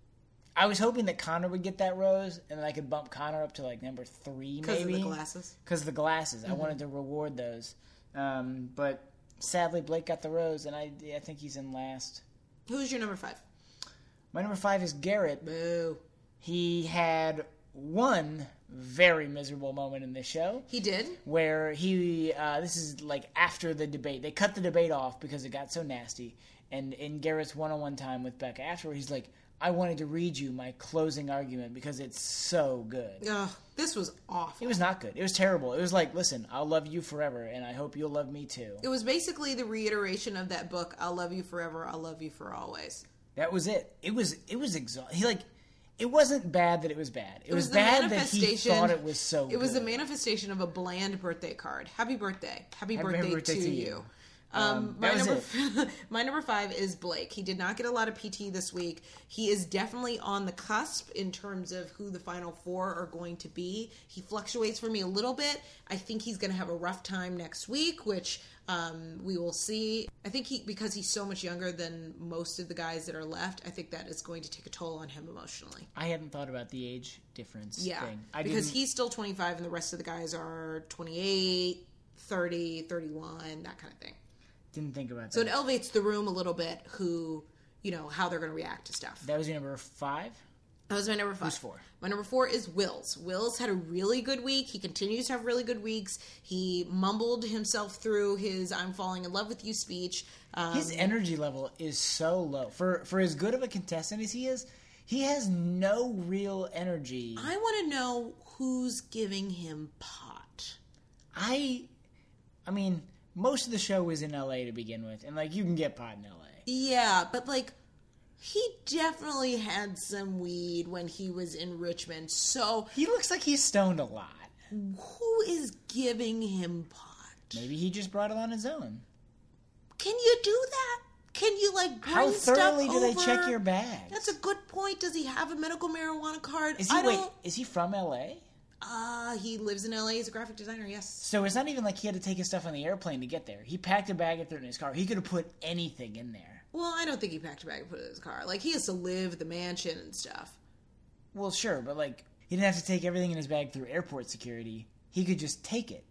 I was hoping that Connor would get that rose, and then I could bump Connor up to like number three, maybe. Because of the glasses? Because of the glasses. Mm-hmm. I wanted to reward those. Um, but sadly, Blake got the rose, and I, I think he's in last. Who's your number five? My number five is Garrett. Boo. He had one very miserable moment in this show. He did? Where he, uh, this is like after the debate. They cut the debate off because it got so nasty. And in Garrett's one-on-one time with Becca afterward, he's like, I wanted to read you my closing argument because it's so good. Ugh, this was awful. It was not good. It was terrible. It was like, listen, I'll love you forever, and I hope you'll love me too. It was basically the reiteration of that book, I'll love you forever, I'll love you for always. That was it. It was, it was exhausting. He like, It wasn't bad that it was bad. It, It was, was the bad that he manifestation- thought it was so It was good. the manifestation of a bland birthday card. Happy birthday. Happy, Happy birthday, birthday to, to you. you. Um, Um, my that was number my number five is Blake. He did not get a lot of P T this week. He is definitely on the cusp in terms of who the final four are going to be. He fluctuates for me a little bit. I think he's going to have a rough time next week, which um, we will see. I think he because he's so much younger than most of the guys that are left, I think that is going to take a toll on him emotionally. I hadn't thought about the age difference Yeah, thing. I because didn't- he's still twenty-five and the rest of the guys are twenty-eight, thirty, thirty-one, that kind of thing. didn't think about that. So it elevates the room a little bit who, you know, how they're going to react to stuff. that was your number five? That was my number five. Who's four? My number four is Wills. Wills had a really good week. He continues to have really good weeks. He mumbled himself through his I'm falling in love with you speech. Um, His energy level is so low. For for as good of a contestant as he is, he has no real energy. I want to know who's giving him pot. I I mean, most of the show was in L A to begin with, and like you can get pot in L A. Yeah, but like he definitely had some weed when he was in Richmond. So He looks like he's stoned a lot. who is giving him pot? Maybe he just brought it on his own. Can you do that? Can you like bring How stuff thoroughly do they over? check your bags? That's a good point. Does he have a medical marijuana card? Is he I wait? don't. Is he from L A? Uh, he lives in L A. He's a graphic designer. Yes. So it's not even like he had to take his stuff on the airplane to get there. He packed a bag and threw it in his car. He could have put anything in there. Well, I don't think he packed a bag and put it in his car. Like he has to live the mansion and stuff. Well, sure, but like he didn't have to take everything in his bag through airport security. He could just take it.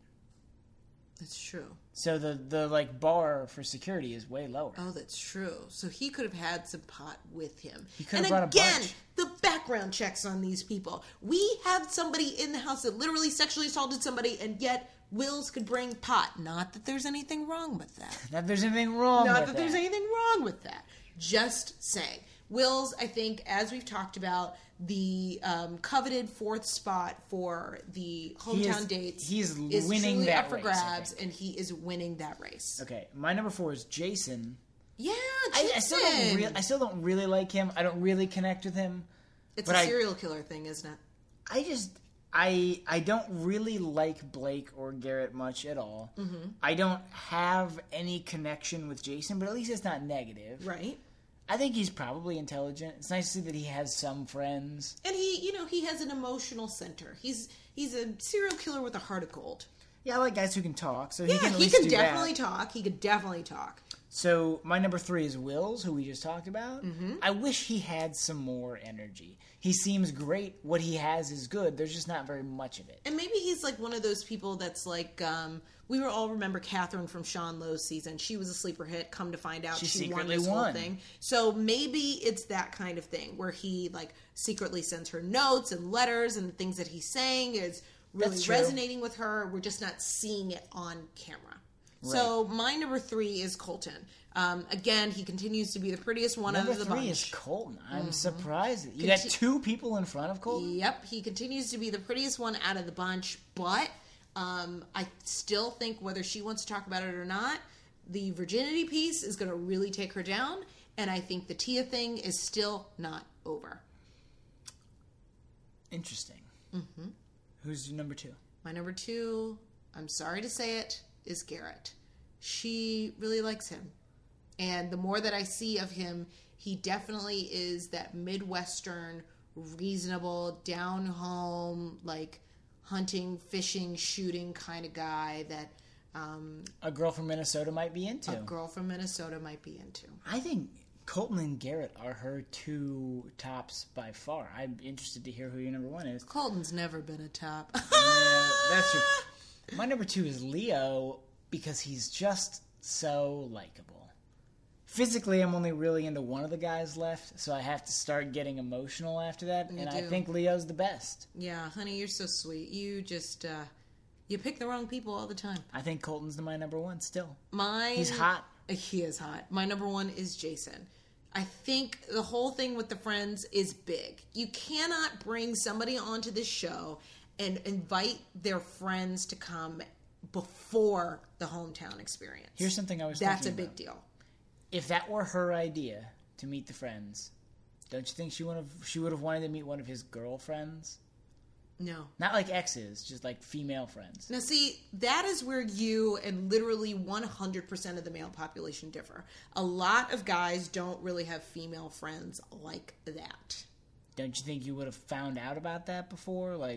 That's true. So the the like bar for security is way lower. Oh, that's true. So he could have had some pot with him. He could and have brought a again, bunch. the background checks on these people. We have somebody in the house that literally sexually assaulted somebody, and yet Wills could bring pot. Not that there's anything wrong with that. Not that there's anything wrong Not with that there's anything wrong with that. Just saying. Wills, I think, as we've talked about, the um, coveted fourth spot for the hometown is- dates he is is winning truly that up for race, I grabs, think. and he is winning that race. Okay, my number four is Jason. Yeah, I, I still don't. Jason. Re- I still don't really like him. I don't really connect with him. It's but a I- serial killer thing, isn't it? I just I I don't really like Blake or Garrett much at all. Mm-hmm. I don't have any connection with Jason, but at least it's not negative. Right. I think he's probably intelligent. It's nice to see that he has some friends. And he, you know, he has an emotional center. He's he's a serial killer with a heart of gold. Yeah, I like guys who can talk, so Yeah, he can at he least can do definitely that. talk. He could definitely talk. So my number three is Wills, who we just talked about. Mm-hmm. I wish he had some more energy. He seems great. What he has is good. There's just not very much of it. And maybe he's like one of those people that's like, um, we were all remember Catherine from Sean Lowe's season. She was a sleeper hit. Come to find out, She she, won secretly this whole won. thing. So maybe it's that kind of thing where he like secretly sends her notes and letters, and the things that he's saying is really That's true. resonating with her. We're just not seeing it on camera. So my number three is Colton. Um, again, he continues to be the prettiest one Number out of the three bunch. is Colton. I'm surprised. You Conti- got two people in front of Colton? Yep, he continues to be the prettiest one out of the bunch, but um, I still think whether she wants to talk about it or not, the virginity piece is going to really take her down, and I think the Tia thing is still not over. Interesting. Mm-hmm. Who's your number two? My number two, I'm sorry to say it, is Garrett. She really likes him. And the more that I see of him, he definitely is that Midwestern, reasonable, down home, like hunting, fishing, shooting kind of guy that um, A girl from Minnesota might be into. a girl from Minnesota might be into. I think Colton and Garrett are her two tops by far. I'm interested to hear who your number one is. Colton's never been a top. Yeah, that's true. My number two is Leo because he's just so likable. Physically, I'm only really into one of the guys left, so I have to start getting emotional after that, You and I do. think Leo's the best. Yeah, honey, you're so sweet. You just, uh, you pick the wrong people all the time. I think Colton's the my number one still. Mine, He's hot. He is hot. My number one is Jason. I think the whole thing with the friends is big. You cannot bring somebody onto this show and invite their friends to come before the hometown experience. Here's something I was That's a thinking big about. deal. If that were her idea to meet the friends, Don't you think she would have she would have wanted to meet one of his girlfriends? No. Not like exes, just like female friends. Now, see, that is where you and literally one hundred percent of the male population differ. A lot of guys don't really have female friends like that. Don't you think you would have found out about that before? Like,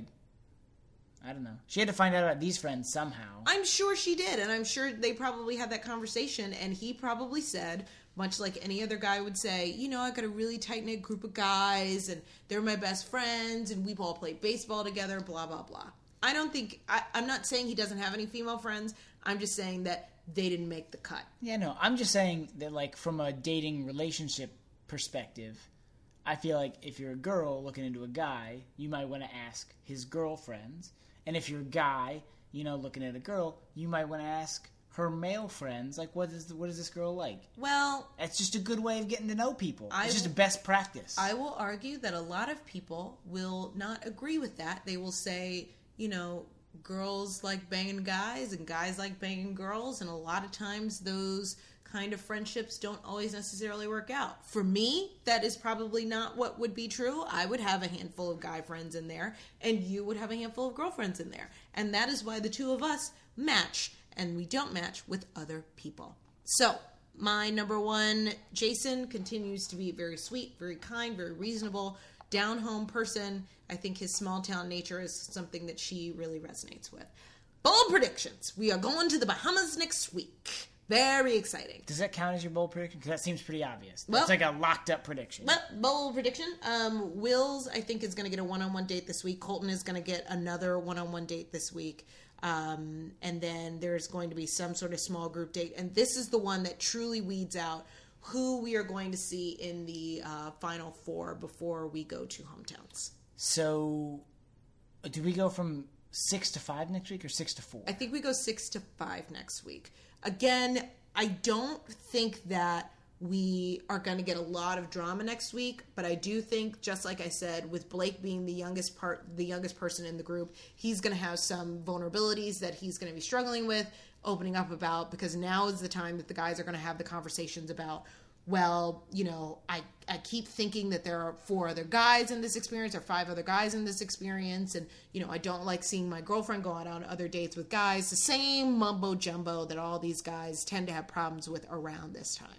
I don't know. She had to find out about these friends somehow. I'm sure she did, and I'm sure they probably had that conversation, and he probably said, much like any other guy would say, you know, I got a really tight-knit group of guys, and they're my best friends, and we've all played baseball together, blah, blah, blah. I don't think, I, I'm not saying he doesn't have any female friends. I'm just saying that they didn't make the cut. Yeah, no, I'm just saying that, like, from a dating relationship perspective, I feel like if you're a girl looking into a guy, you might want to ask his girlfriends. And if you're a guy, you know, looking at a girl, you might want to ask her male friends, like, what is what is this girl like? Well, it's just a good way of getting to know people. I it's just will, a best practice. I will argue that a lot of people will not agree with that. They will say, you know, girls like banging guys and guys like banging girls, and a lot of times those kind of friendships don't always necessarily work out. For me, that is probably not what would be true. I would have a handful of guy friends in there, and you would have a handful of girlfriends in there. And that is why the two of us match, and we don't match with other people. So, my number one, Jason, continues to be very sweet, very kind, very reasonable, down-home person. I think his small-town nature is something that she really resonates with. Bold predictions. We are going to the Bahamas next week. Very exciting. Does that count as your bold prediction? Because that seems pretty obvious. Well, That's like a locked-up prediction. Well, bold prediction. Um, Wills, I think, is going to get a one-on-one date this week. Colton is going to get another one-on-one date this week. Um, and then there's going to be some sort of small group date. And this is the one that truly weeds out who we are going to see in the uh, Final Four before we go to hometowns. So, do we go from six to five next week or six to four? I think we go six to five next week. Again, I don't think that we are going to get a lot of drama next week, but I do think, just like I said, with Blake being the youngest part, the youngest person in the group, he's going to have some vulnerabilities that he's going to be struggling with, opening up about, because now is the time that the guys are going to have the conversations about, well, you know, I, I keep thinking that there are four other guys in this experience or five other guys in this experience. And, you know, I don't like seeing my girlfriend go out on other dates with guys. The same mumbo jumbo that all these guys tend to have problems with around this time.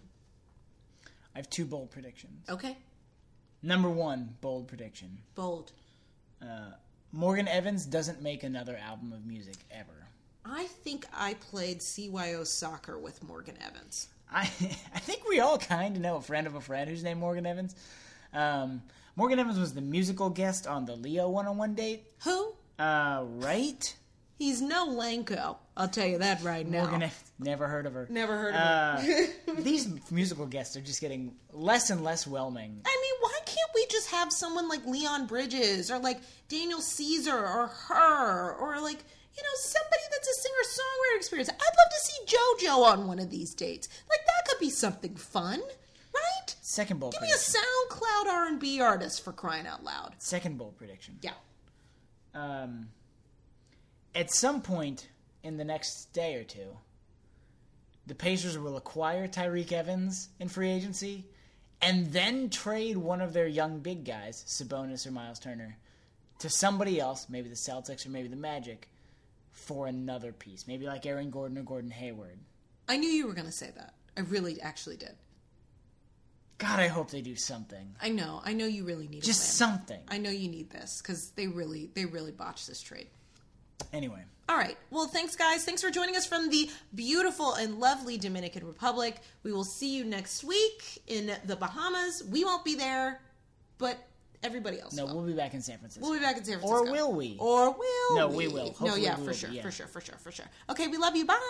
I have two bold predictions. Okay. Number one, bold prediction. Bold. Uh, Morgan Evans doesn't make another album of music ever. I think I played C Y O soccer with Morgan Evans. I I think we all kind of know a friend of a friend who's named Morgan Evans. Um, Morgan Evans was the musical guest on the Leo one-on-one date. Who? Uh, right? He's no Lanko. I'll tell you that right now. Morgan Evans. Never heard of her. Never heard of uh, her. These musical guests are just getting less and less whelming. I mean, why can't we just have someone like Leon Bridges or like Daniel Caesar or her or like, you know, somebody that's a singer-songwriter experience? I'd love to see JoJo on one of these dates. Like, that could be something fun, right? Second bold Give prediction. me a SoundCloud R and B artist, for crying out loud. Second bold prediction. Yeah. Um, at some point in the next day or two, the Pacers will acquire Tyreek Evans in free agency and then trade one of their young big guys, Sabonis or Miles Turner, to somebody else, maybe the Celtics or maybe the Magic, for another piece. Maybe like Aaron Gordon or Gordon Hayward. I knew you were going to say that. I really actually did. God, I hope they do something. I know. I know you really need Just a win. something. I know you need this because they really, they really botched this trade. Anyway. All right. Well, thanks, guys. Thanks for joining us from the beautiful and lovely Dominican Republic. We will see you next week in the Bahamas. We won't be there, but everybody else No, will. we'll be back in San Francisco. We'll be back in San Francisco. Or will we? Or will No, we? we will. No, Hopefully yeah, we for will sure, be, yeah. for sure, for sure, for sure. Okay, we love you. Bye.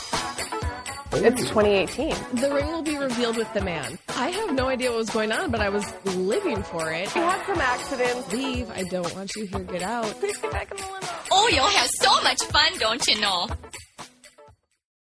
It's twenty eighteen. The ring will be revealed with the man. I have no idea what was going on, but I was living for it. We had some accidents. Leave. I don't want you here. Get out. Please get back in the limo. Oh, you'll have so much fun, don't you know?